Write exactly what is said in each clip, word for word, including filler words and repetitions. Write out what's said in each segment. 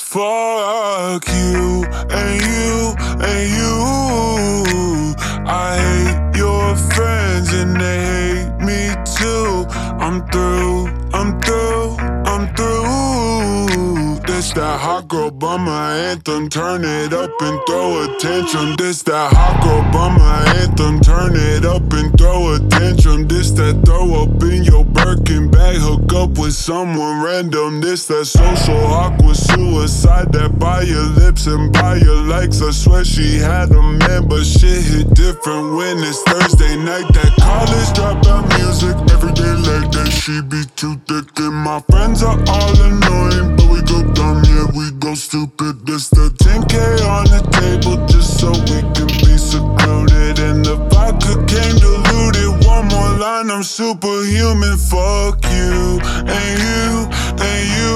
Fuck you and you and you. I hate your friends and they hate me too. I'm through, I'm through, I'm through. This that hot girl bummer anthem, turn it up and throw a tantrum. This that hot girl bummer anthem, turn it up and throw a tantrum. This that throw up in your Birkin bag, hook up with someone random. This that social awkward suicide, that by your lips and by your likes. I swear she had a man, but shit hit different when it's Thursday night. That college dropout music, everyday like that. She be too thick and my friends are all annoying, but we go dumb, yeah, we go stupid. This the ten K on the table just so we can be secluded, and the vodka came diluted. One more line, I'm superhuman. Fuck you and you and you.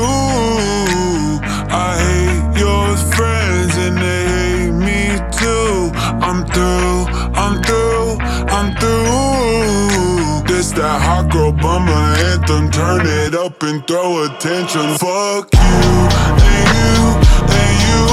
I hate your friends and they hate me too. I'm through, I'm through, I'm through. This that hot girl bummer anthem, turn it up and throw a tantrum. Fuck you and you and you.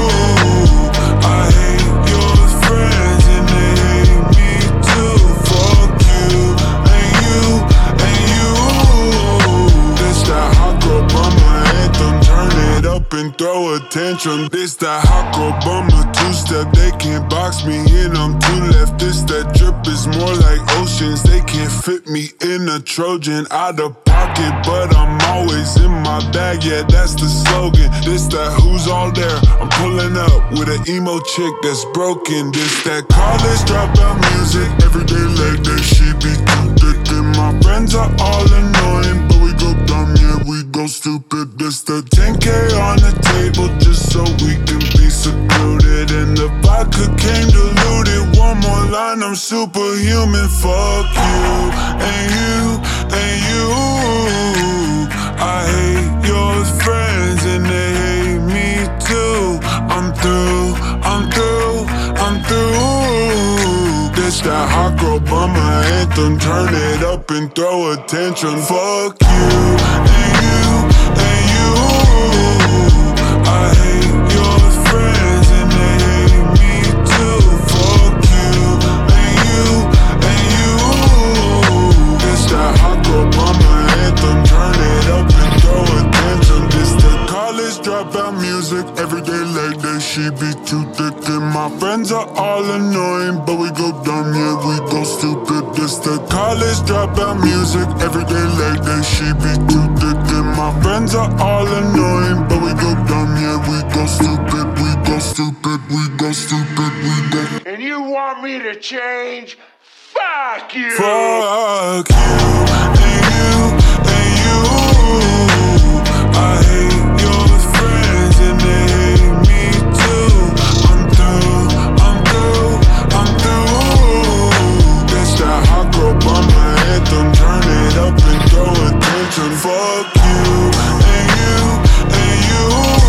I hate your friends and they hate me too. Fuck you and you and you. This that hot girl bummer anthem, turn it up and throw a tantrum. This that hot girl bummer two-step, they can't box me in, I'm too left. This that drip is more like oceans, they can't fit me in a Trojan. Out of pocket, but I'm always in my bag, yeah, that's the slogan. This that who's all there, I'm pulling up with an emo chick that's broken. This that college dropout music, everyday like that. She be too thick and my friends are all annoying, but we go dumb, yeah, we go stupid. This the ten K on the table just so we can be secluded, and the vodka came diluted. One more line, I'm superhuman. Fuck you and you and you. I hate your friends and they hate me too. I'm through, I'm through, I'm through. This that hot girl bummer anthem, turn it up and throw a tantrum. Fuck you and you and you. I hate your friends and they hate me too. Fuck you and you and you. This that hot girl bummer anthem, turn it up and throw a tantrum. This the college dropout music, everyday like that. She be too thick and my friends are all annoying, but we go dumb, yeah, we go stupid. This the college dropout music, everyday like that. She be too thick and my friends are all annoying, but we go dumb, yeah, we go stupid, we go stupid, we go stupid, we go. And you want me to change? Fuck you! Fuck you and you and you. I hate your friends and they hate me too. I'm through, I'm through, I'm through. This that hot girl bummer anthem, turn it up and throw a tantrum. Fuck you and you and you.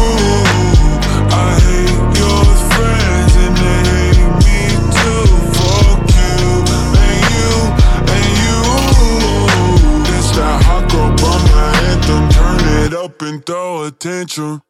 I hate your friends and they hate me too. Fuck you and you and you. This that hot girl bummer anthem, turn it up and throw a tantrum.